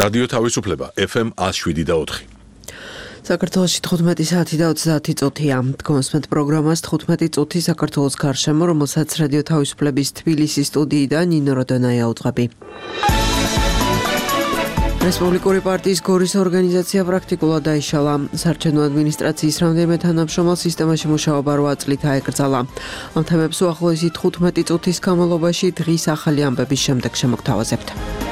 რადიო თავისუფლება FM 107.4. საქართველოში 15 საათი და 30 წუთია. დგომსმენთ პროგრამას 15 წუთი საქართველოს გარშემო, რომელსაც რადიო თავისუფლების თბილისის სტუდიიდან ნინო როდონაია უძღვები. რესპუბლიკური პარტიის გორის ორგანიზაცია პრაქტიკულად დაიშალა. საარჩევნო ადმინისტრაციის რამდენიმე თანამშრომელ სისტემაში მუშაობა 8 წლით აეკრძალა. ამ თემებს უახლოესი 15 წუთის განმავლობაში დღის ახალი ამბების შემდეგ შემოგთავაზებთ.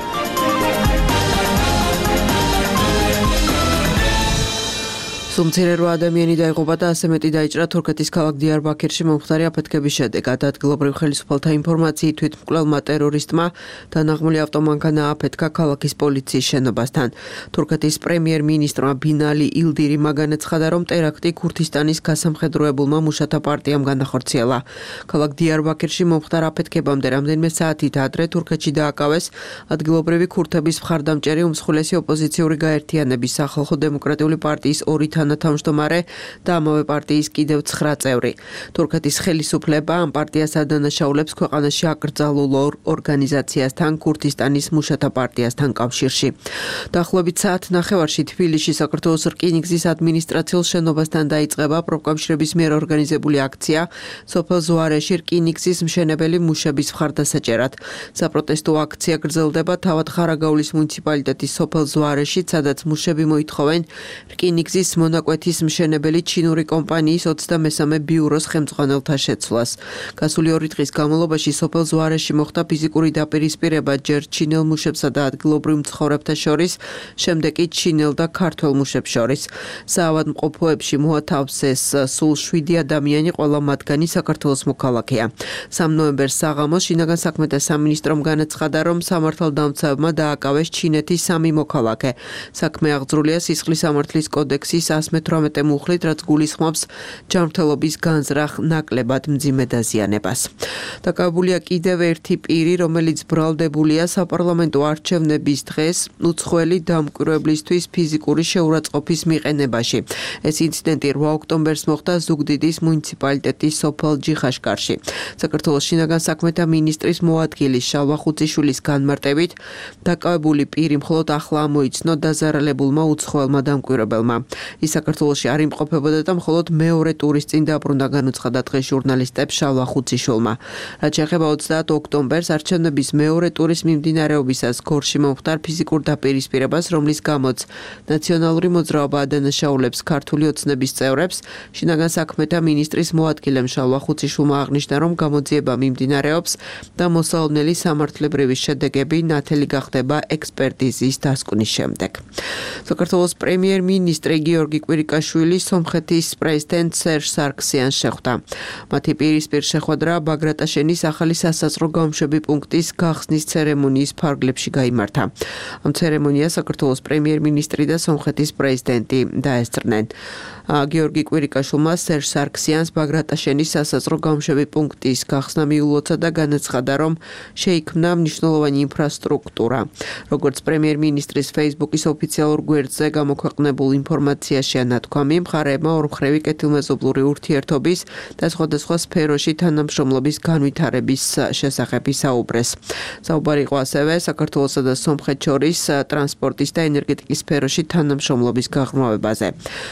სულ მცირე 8 ადამიანი დაიღუპა და ასე მეტი დაიჭრა თურქეთის ქალაქ დიარბაქერში მომხდარი აფეთქების შედეგად. ადგილობრივ ხელისუფალთა ინფორმაციით თვითმკვლელმა ტერორისტმა დანაღმული ავტომანქანა აფეთქა ქალაქის პოლიციის შენობასთან. თურქეთის პრემიერ-მინისტრმა ბინალი ილდირიმმა განაცხადა, რომ ტერაქტი ქურთისტანის გასამხედროებულმა მუშათა პარტიამ განახორციელა. ქალაქ დიარბაქერში მომხდარ აფეთქებამდე რამდენიმე საათით ადრე თურქეთში დააკავეს ადგილობრივი ქურთების მხარდამჭერი უმსხვილესი ოპოზიციური გაერთიანების სახალხო დემოკრატიული პარტიის ორი თანათავმჯდომარე და ამავე პარტიის კიდევ 9 წევრი. თურქეთის ხელისუფლება ამ პარტიას ადანაშაულებს ქვეყანაში აკრძალულ ორგანიზაციასთან ქურთისტანის მუშათა პარტიასთან კავშირში. დაახლოებით საათ ნახევარში თბილისში საქართველოს რკინიგზის ადმინისტრაციულ შენობასთან დაიწყება პროფკავშირების მიერ ორგანიზებული აქცია სოფელ ზუარეში რკინიგზის მშენებელი მუშების მხარდასაჭერად. საპროტესტო აქცია გრძელდება თავად ხარაგაულის მუნიციპალიტეტის სოფელ ზუარეში, სადაც მუშები მოითხოვენ რკინიგზის მონაკვეთის მშენებელი ჩინური კომპანიის 23 ბიუროს ხელმძღვანელთა შეცვლას. გასული 2 დღის განმავლობაში სოფელ ზუარეში მოხდა ფიზიკური დაპირისპირება ჯერ ჩინელ მუშებსა და ადგილობრივ მცხოვრებთა შორის, შემდეგ კი ჩინელ და ქართველ მუშებს შორის. საავადმყოფოებში მოათავსეს სულ 7 ადამიანი, ყველა მათგანი საქართველოს მოქალაქეა. 3 ნოემბერს საღამოს შინაგან საქმეთა სამინისტრომ განაცხადა, რომ სამართალდამცავებმა დააკავეს ჩინეთის 3 მოქალაქე. საქმე აღძრულია სისხლის სამართლის კოდექსის 118 მუხლით, რაც გულისხმობს ჯანმრთელობის განზრახ ნაკლებად მძიმე დაზიანებას. დაკავებულია კიდევ ერთი პირი, რომელიც ბრალდებულია საპარლამენტო არჩევნების დღეს უცხოელი დამკვირვებლისთვის ფიზიკური შეურაცხყოფის მიყენებაში. ეს ინციდენტი 8 ოქტომბერს მოხდა ზუგდიდის მუნიციპალიტეტის სოფელ ჯიხაშკარში. საქართველოს შინაგან საქმეთა მინისტრის მოადგილის შალვა ხუციშვილის განმარტებით, დაკავებული პირი მხოლოდ ახლა ამოიცნო დაზარალებულმა უცხოელმა დამკვირვებელმა. ის საქართველოში არ იმყოფებოდა და მხოლოდ მეორე ტურის წინ დაბრუნდა, განუცხადა დღეს ჟურნალისტებს შალვა ხუციშვილმა. რაც შეეხება 30 ოქტომბერს არჩევნების მეორე ტურის მიმდინარეობისას გორში მომხდარ ფიზიკურ დაპირისპირებას, რომლის გამოც ნაციონალური მოძრაობა ადანაშაულებს ქართული ოცნების წევრებს, შინაგან საქმეთა მინისტრის მოადგილემ შალვა ხუციშვილმა აღნიშნა, რომ გამოძიება მიმდინარეობს და მოსალოდნელი სამართლებრივი შედეგები ნათელი გახდება ექსპერტიზის დასკვნის შემდეგ. საქართველოს პრემიერ-მინისტრი გიორგი კვირიკაშვილი სომხეთის პრეზიდენტ სერჟ სარქსიანს შეხვდა. მათი პირისპირ შეხვედრა ბაგრატაშენის ახალი სასაზღვრო გამშვები პუნქტის გახსნის ცერემონიის ფარგლებში გაიმართა. ამ ცერემონიას საქართველოს პრემიერ-მინისტრი და სომხეთის პრეზიდენტი დაესწრნენ. გიორგი კვირიკაშვილმა სერჟ სარქსიანს ბაგრატაშენის სასაზღვრო გამშვები პუნქტის გახსნა მიულოცა და განაცხადა, რომ შეიქმნა მნიშვნელოვანი ინფრასტრუქტურა. როგორც პრემიერ-მინისტრის Facebook-ის ოფიციალურ გვერდზე გამოქვეყნებულ ინფორმაციაშია ნათქვამი, მხარეებმა ორმხრივი კეთილმეზობლური ურთიერთობის და სხვადასხვა სფეროში თანამშრომლობის განვითარების შესახებ ისაუბრეს. საუბარი იყო ასევე საქართველოსა და სომხეთს შორის ტრანსპორტის და ენერგეტიკის სფეროში თანამშრომლობის გაღრმავებაზე.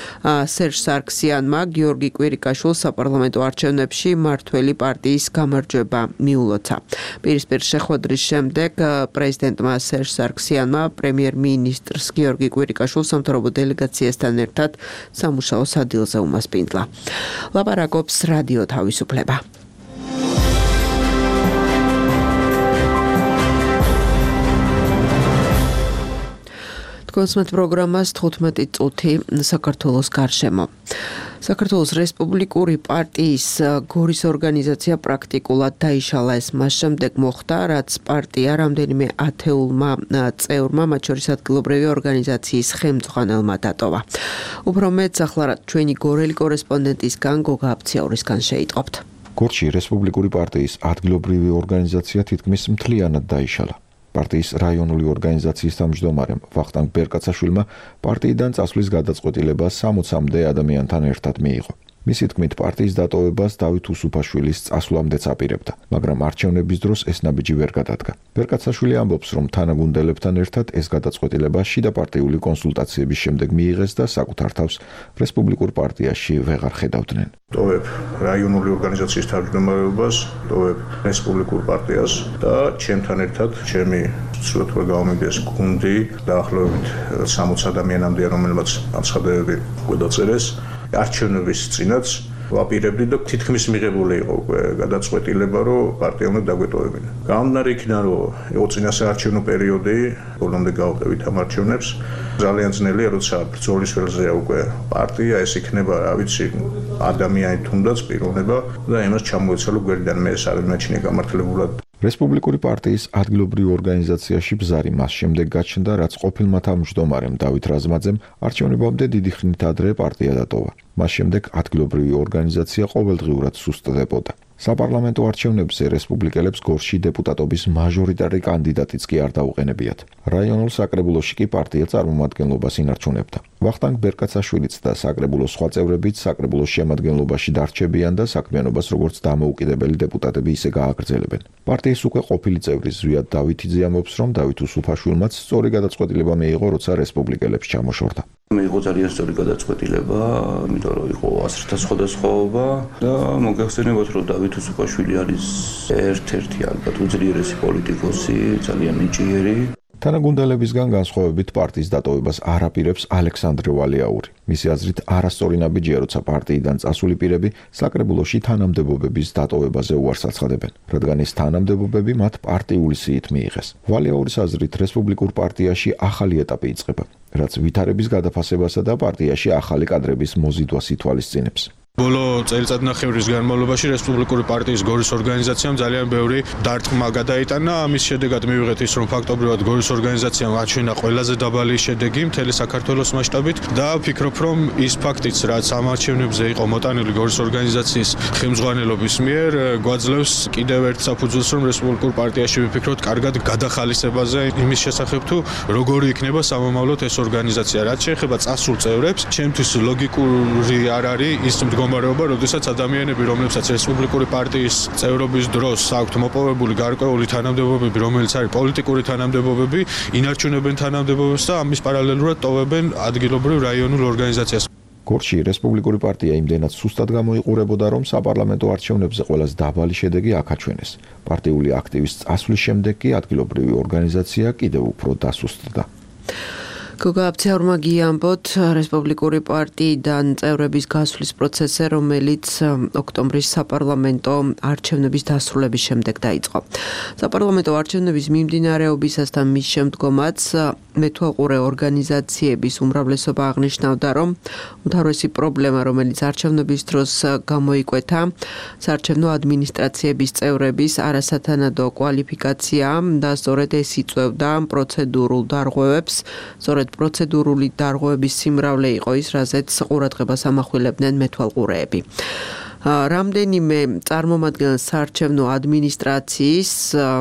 სერჟ სარქსიანმა გიორგი კვირიკაშვილს საპარლამენტო არჩევნებში მმართველი პარტიის გამარჯვება მიულოცა. პირისპირ შეხვედრის შემდეგ პრეზიდენტმა სერჟ სარქსიანმა პრემიერ-მინისტრს გიორგი კვირიკაშვილს სამთავრობო დელეგაციასთან ერთად სამუშაო სადილზე უმასპინძლა. ლაპარაკობს რადიო თავისუფლება. დგომსმენთ პროგრამას 15 წუთი საქართველოს გარშემო. საქართველოს რესპუბლიკური პარტიის გორის ორგანიზაცია პრაქტიკულად დაიშალა. ეს მას შემდეგ მოხდა, რაც პარტია რამდენიმე ათეულმა წევრმა, მათ შორის ადგილობრივი ორგანიზაციის ხელმძღვანელმა დატოვა. უფრო მეტს ახლა ჩვენი გორელი კორესპონდენტისგან გოგა აფციაურისგან შეიტყობთ. გორში რესპუბლიკური პარტიის ადგილობრივი ორგანიზაცია თითქმის მთლიანად დაიშალა. პარტიის რაიონული ორგანიზაციის თავმჯდომარემ ვახტანგ ბერკაცაშვილმა პარტიიდან წასვლის გადაწყვეტილება 60-მდე ადამიანთან ერთად მიიღო. მისი თქმით, პარტიის დატოვებას დავით უსუფაშვილის წასვლამდეც აპირებდა, მაგრამ არჩევნების დროს ეს ნაბიჯი ვერ გადადგა. ბერკაცაშვილი ამბობს, რომ თანაგუნდელებთან ერთად ეს გადაწყვეტილება შიდა პარტიული კონსულტაციების შემდეგ მიიღეს და საკუთარ თავს რესპუბლიკურ პარტიაში ვეღარ ხედავდნენ. ტოვებ რაიონული ორგანიზაციის თავმჯდომარეობას, ტოვებ რესპუბლიკურ პარტიას და ჩემთან ერთად ჩემი ცუდად რომ გავამიგდეს გუნდი დაახლოებით 60 ადამიანამდე, რომელმაც აცხადებები გადაწერეს არჩევნების წინაც ვაპირებდი და თითქმის მიღებული იყო გადაწყვეტილება, რომ პარტია უნდა დაგვეტოვებინა. გამომდინარე იქიდან, რომ იყო წინასაარჩევნო პერიოდი, ბოლომდე გავყევით ამ არჩევნებს. ძალიან ძნელია, როცა ბრძოლის ველზეა უკვე პარტია, ეს იქნება, რა ვიცი, ადამიანი თუნდაც პიროვნება და იმას ჩამოეცალო გვერდიდან მე ეს არ მიმაჩნია გამართლებულად. რესპუბლიკური პარტიის ადგილობრივ ორგანიზაციაში ბზარი მას შემდეგ გაჩნდა, რაც ყოფილმა თავმჯდომარემ დავით რაზმაძემ არჩევნებამდე დიდი ხნით ადრე პარტია დატოვა. მას შემდეგ ადგილობრივი ორგანიზაცია ყოველდღიურად სუსტდებოდა. საპარლამენტო არჩევნებზე რესპუბლიკელებს გორში დეპუტატობის მაჟორიტარი კანდიდატიც კი არ დაუყენებიათ. რაიონულ საკრებულოში კი პარტია წარმომადგენლობას ინარჩუნებდა. ვახტანგ ბერკაცაშვილიც და საკრებულოს სხვა წევრებიც საკრებულოს შემადგენლობაში დარჩებიან და საქმიანობას როგორც დამოუკიდებელი დეპუტატები ისე გააგრძელებენ. პარტიის უკვე ყოფილი წევრი ზვიად დავითიძე ამბობს, რომ დავით უსუფაშვილმაც სწორი გადაწყვეტილება მიიღო, როცა რესპუბლიკელებს ჩამოშორდა. მიიღო ძალიან სწორი გადაწყვეტილება, იმიტომ რომ იყო ასრთა სხვადასხვაობა და მოგეხსენებათ, რომ დავით უსუფაშვილი არის ერთ-ერთი ალბათ უძლიერესი პოლიტიკოსი, ძალიან ნიჭიერი. თანაგუნდელებისგან განსხვავებით პარტიის დატოვებას არ აპირებს ალექსანდრე ვალიაური. მისი აზრით, არასწორი ნაბიჯია, როცა პარტიიდან წასული პირები საკრებულოში თანამდებობების დატოვებაზე უარს აცხადებენ, რადგან ეს თანამდებობები მათ პარტიული სიით მიიღეს. ვალიაურის აზრით, რესპუბლიკურ პარტიაში ახალი ეტაპი იწყება, რაც ვითარების გადაფასებასა და პარტიაში ახალი კადრების მოზიდვას ითვალისწინებს. ბოლო წელიწადნახევრის განმავლობაში რესპუბლიკური პარტიის გორის ორგანიზაციამ ძალიან ბევრი დარტყმა გადაიტანა. ამის შედეგად მივიღეთ ის, რომ ფაქტობრივად გორის ორგანიზაციამ აჩვენა ყველაზე დაბალი შედეგი მთელი საქართველოს მასშტაბით და ვფიქრობ, რომ ის ფაქტიც, რაც ამ არჩევნებზე იყო მოტანილი გორის ორგანიზაციის ხელმძღვანელობის მიერ, გვაძლევს კიდევ ერთ საფუძველს, რომ რესპუბლიკურ პარტიაში ვიფიქროთ კარგად გადახალისებაზე იმის შესახებ, თუ როგორი იქნება სამომავლოდ ეს ორგანიზაცია. რაც შეეხება წასულ წევრებს, ჩემთვის ლოგიკური არ არის ის მდგომარეობა, როდესაც ადამიანები, რომლებსაც რესპუბლიკური პარტიის წევრობის დროს აქვთ მოპოვებული გარკვეული თანამდებობები, რომელიც არის პოლიტიკური თანამდებობები, ინარჩუნებენ თანამდებობებს და ამის პარალელურად ტოვებენ ადგილობრივ რაიონულ ორგანიზაციას. გორში რესპუბლიკური პარტია იმდენად სუსტად გამოიყურებოდა, რომ საპარლამენტო არჩევნებზე ყველაზე დაბალი შედეგი აქაჩვენეს. პარტიული აქტივის წასვლის შემდეგ კი ადგილობრივი ორგანიზაცია კიდევ უფრო დასუსტდა. გოგა აბცეურმა გიამბოთ რესპუბლიკური პარტიიდან წევრების გასვლის პროცესზე, რომელიც ოქტომბრის საპარლამენტო არჩევნების დასრულების შემდეგ დაიწყო. საპარლამენტო არჩევნების მიმდინარეობისას და მის შემდგომაც მეთვალყურე ორგანიზაციების უმრავლესობა აღნიშნავდა, რომ უმთავრესი პრობლემა, რომელიც არჩევნების დროს გამოიკვეთა, საარჩევნო ადმინისტრაციების წევრების არასათანადო კვალიფიკაცია და სწორედ ეს იწვევდა პროცედურულ დარღვევებს, სწორედ პროცედურული დარღვევების სიმრავლე იყო ის, რაზეც ყურადღებას ამახვილებდნენ მეთვალყურეები. რამდენიმე წარმომადგენელს საარჩევნო ადმინისტრაციის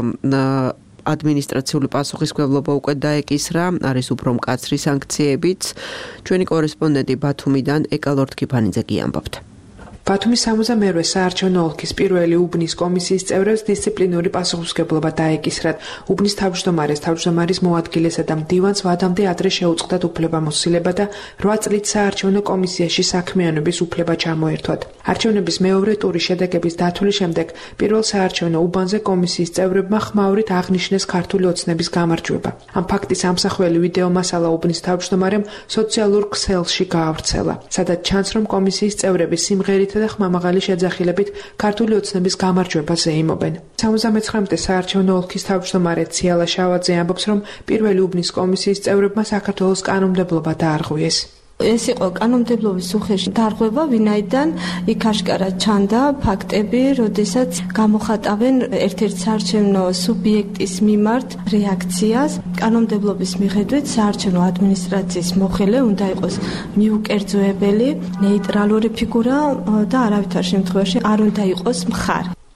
ადმინისტრაციული პასუხისმგებლობა უკვე დაეკისრა, არის უფრო მკაცრი სანქციებიც. ჩვენი კორესპონდენტი ბათუმიდან ეკალორთ კიფანიძე გიამბობთ. ბათუმის 62-ე საარჩევნო ოლქის პირველი უბნის კომისიის წევრებს დისციპლინური პასუხისმგებლობა დაეკისრათ. უბნის თავმჯდომარეს, თავმჯდომარის მოადგილესა და მდივანს ვადამდე ადრე შეუწყდათ უფლებამოსილება და 8 წლით საარჩევნო კომისიაში საქმიანობის უფლება ჩამოერთვათ. არჩევნების მეორე ტურის შედეგების დათვლის შემდეგ პირველ საარჩევნო უბანზე კომისიის წევრებმა ხმაურით აღნიშნეს ქართული ოცნების გამარჯვება. ამ ფაქტის ამსახველი ვიდეო მასალა უბნის თავმჯდომარემ სოციალურ ქსელში გაავრცელა, სადაც ჩანს, რომ კომისიის წევრები სიმღერით და ხმამაღალი შეძახილებით ქართული ოცნების გამარჯვებას ეიმობენ. 79-მდე საარჩევნო ოლქის თავმჯდომარე ციალა შავაძე ამბობს, რომ პირველი უბნის კომისიის წევრებმა საქართველოს კანონმდებლობა დაარღვიეს. ეს იყო კანონმდებლობის უხეში დარღვევა, ვინაიდან იქ აშკარად ჩანდა ფაქტები, როდესაც გამოხატავენ ერთ-ერთ საარჩევნო სუბიექტის მიმართ რეაქციას. კანონმდებლობის მიხედვით საარჩევნო ადმინისტრაციის მოხელე უნდა იყოს მიუკერძოებელი, ნეიტრალური ფიგურა და არავითარ შემთხვევაში არ უნდა იყოს მხარ.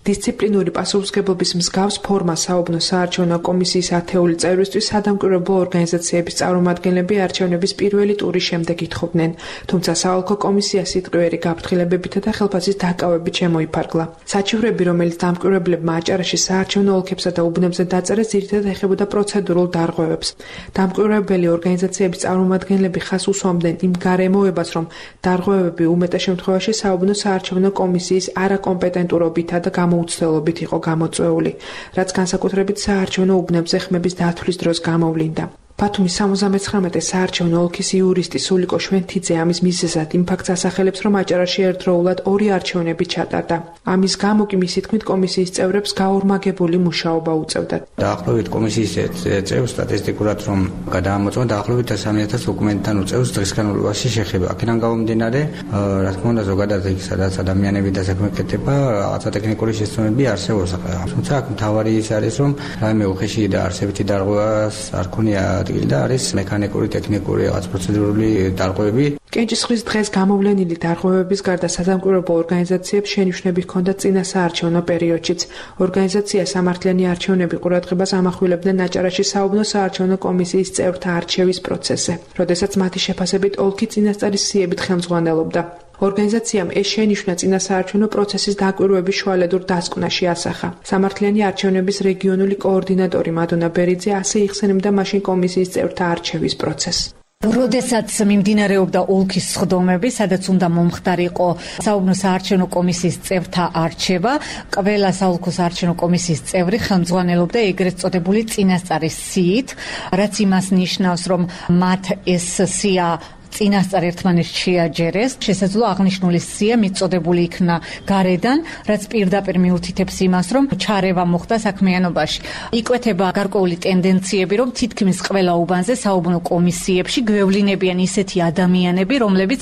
დისციპლინური პასუხისმგებლობის მსგავს ფორმას საუბნო საარჩევნო კომისიის 10 წევრისთვის სადამკვირვებლო ორგანიზაციების წარმომადგენლები არჩევნების პირველი ტურის შემდეგ ითხოვდნენ, თუმცა საოლქო კომისია სიტყვიერი გაფრთხილებებითა და ხელფასის დაკავებით შემოიფარგლა. საჩივრები, რომელიც დამკვირვებლებმა აჭარაში საარჩევნო ოლქებსა და უბნებზე დაწერეს, ძირითადად ეხებოდა პროცედურულ დარღვევებს. დამკვირვებელი ორგანიზაციების წარმომადგენლები ხაზს უსვამდნენ იმ გარემოებას, რომ დარღვევები უმეტეს შემთხვევაში საუბნო საარჩევნო კომისიის არაკომპეტენტურობითა და გამოუცდელობით იყო გამოწვეული, რაც განსაკუთრებით საარჩევნო უბნებზე ხმების დათვლის დროს გამოვლინდა. ბათუმის 79 საარჩევნო ოლქის იურისტი სულიკო შვენთიძე ამის მიზეზად იმ ფაქტს ასახელებს, რომ აჭარაში ერთდროულად 2 არჩევნები ჩატარდა. ამის გამო კი მისი თქმით კომისიის წევრებს გაორმაგებული მუშაობა უწევდათ. დაახლოებით კომისიის წევრს სტატისტიკურად რომ გადაამოწმა დაახლოებით 3000 დოკუმენტთან უწევს დღის განმავლობაში შეხება. აქედან გამომდინარე, რა თქმა უნდა, ზოგადად იქ სადაც ადამიანები დასაქმეკეთება, რაღაცა ტექნიკური შესწავლები არსებობს. თუმცა აქ მთავარი ის არის, რომ რაიმე უხეში და არსებითი დარღვევას არ ქონია და არის მექანიკური, ტექნიკური, რაღაც პროცედურული დარღვევები. კენჭისყრის დღეს გამოვლენილი დარღვევების გარდა სადამკვირვებლო ორგანიზაციებს შენიშვნები ჰქონდათ წინა საარჩევნო პერიოდშიც. ორგანიზაცია სამართლიანი არჩევნები ყურადღებას ამახვილებდნენ აჭარაში საუბნო საარჩევნო კომისიის წევრთა არჩევის პროცესზე, როდესაც მათი შეფასებით ოლქი წინასწარის სიებით ხელმძღვანელობდა. ორგანიზაციამ ეს შენიშვნა წინა საარჩევნო პროცესის დაკვირვების შუალედურ დასკვნაში ასახა. სამართლიანი არჩევნების რეგიონული კოორდინატორი მადონა ბერიძე ასე იხსენებდა მაშინ კომისიის წევრთა არჩევის პროცესს. როდესაც მიმდინარეობდა ოლქის სხდომები, სადაც უნდა მომხდარიყო საუბნო საარჩევნო კომისიის წევრთა არჩევა, ყველა საოლქო საარჩევნო კომისიის წევრი ხელმძღვანელობდა ეგრეთ წოდებული წინასწარის სიით, რაც იმას ნიშნავს, რომ მათ ეს სია წინასწარ ერთმანეთს შეაჯერეს, შესაძლოა აღნიშნული სია მიწოდებული იქნა გარედან, რაც პირდაპირ მიუთითებს იმას, რომ ჩარევა მოხდა საქმიანობაში. იკვეთება გარკვეული ტენდენციები, რომ თითქმის ყველა უბანზე საუბნო კომისიებში გვევლინებიან ისეთი ადამიანები, რომლებიც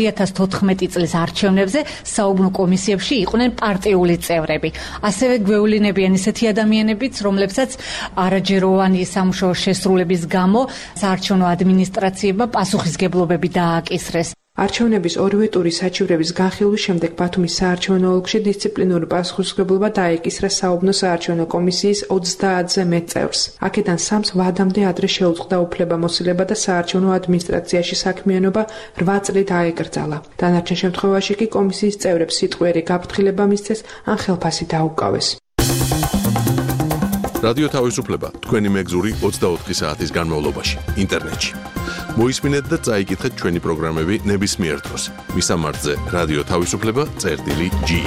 2014 წლის არჩევნებზე საუბნო კომისიებში იყვნენ პარტიული წევრები. ასევე გვევლინებიან ისეთი ადამიანებიც, რომლებსაც არაჯეროვანი სამუშაო შესრულების გამო საარჩევნო ადმინისტრაციებმა პასუხისგებლობები დააკისრეს. არჩევნების ორივე ტურის საჩივრების განხილვის შემდეგ ბათუმის საარჩევნო ოლქში დისციპლინური პასუხისმგებლობა დაეკისრა საუბნო საარჩევნო კომისიის 30-ზე მეტ წევრს. აქედან 3-ს ვადამდე ადრე შეუწყდა უფლებამოსილება და საარჩევნო ადმინისტრაციაში საქმიანობა 8 წლით აეკრძალა. დანარჩენ შემთხვევაში კი კომისიის წევრებს სიტყვიერი გაფრთხილება მისცეს ან ხელფასი დაუკავეს. რადიო თავისუფლება თქვენი მეგზური 24 საათის განმავლობაში ინტერნეტში. მოისმინეთ და წაიკითხეთ ჩვენი პროგრამები ნებისმიერ დროს. მისამართზე რადიო თავისუფლება.ge.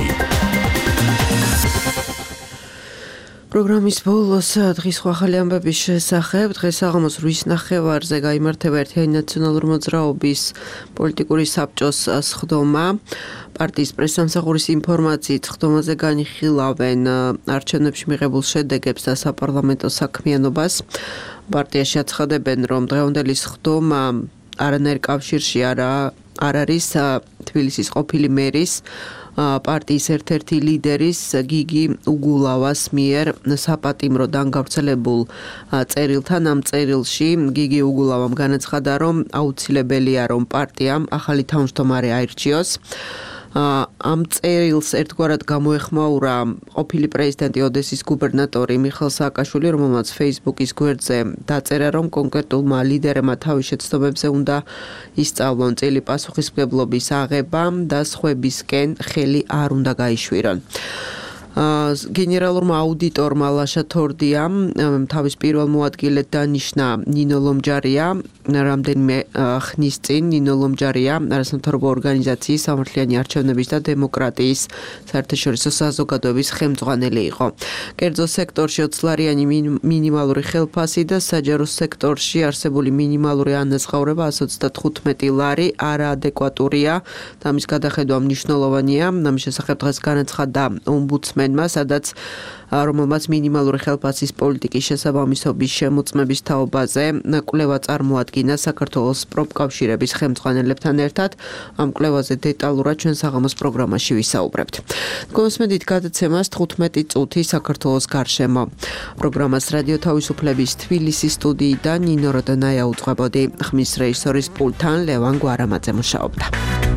პროგრამის ბოლოს დღის ახალი ამბების შესახებ დღეს საღამოს 8:30-ზე გაიმართება ერთიანი ნაციონალური მოძრაობის პოლიტიკური საბჭოს სხდომა. პარტიის პრესსამსახურის ინფორმაციით სხდომაზე განიხილავენ არჩევნებში მიღებულ შედეგებს და საპარლამენტო საქმიანობას. პარტიაში აცხადებენ, რომ დღევანდელი სხდომა არანაირ კავშირში არ არის თბილისის ყოფილი მერის პარტიის ერთ-ერთი ლიდერის გიგი უგულავას მიერ საპატიმროდან გავრცელებულ წერილთან. ამ წერილში გიგი უგულავამ განაცხადა, რომ აუცილებელია, რომ პარტიამ ახალი თავმჯდომარე აირჩიოს. ამ წერილს ერთგვარად გამოეხმაურა ყოფილი პრეზიდენტი ოდესის გუბერნატორი მიხეილ სააკაშვილი, რომელმაც Facebook-ის გვერდზე დაწერა, რომ კონკრეტულმა ლიდერებმა თავის შეცდომებზე უნდა ისწავლონ წილი პასუხისმგებლობის აღება და სხვებისკენ ხელი არ უნდა გაიშვირონ. გენერალურმა აუდიტორმა ლაშა თორდიამ თავის პირველ მოადგილედ დანიშნა ნინო ლომჯარია. რამდენიმე ხნის წინ ნინო ლომჯარია არასამთავრობო ორგანიზაციის სამართლიანი არჩევნების და დემოკრატიის საერთაშორისო საზოგადოების ხელმძღვანელი იყო. კერძო სექტორში 20 ლარიანი მინიმალური ხელფასი და საჯარო სექტორში არსებული მინიმალური ანაზღაურება 135 ლარი არაადეკვატურია და მის გადახედვა მნიშვნელოვანია. ამის შესახებ დღეს განაცხადა ომბუდსმენმა, სადაც რომელმაც მინიმალური ხელფასის პოლიტიკის შესაბამისობის შემოწმების თაობაზე კვლევა წარმოადგინა საქართველოს პროფკავშირების ხელმძღვანელებთან ერთად. ამ კვლევაზე დეტალურად ჩვენ საღამოს პროგრამაში ვისაუბრებთ. გონსმედით გადაცემას 15 წუთი საქართველოს გარშემო. პროგრამას რადიო თავისუფლების თბილისის სტუდიიდან ნინო როდონაია უძღვებოდი. ხმის რეჟისორის პულტთან ლევან გვარამაძე მუშაობდა.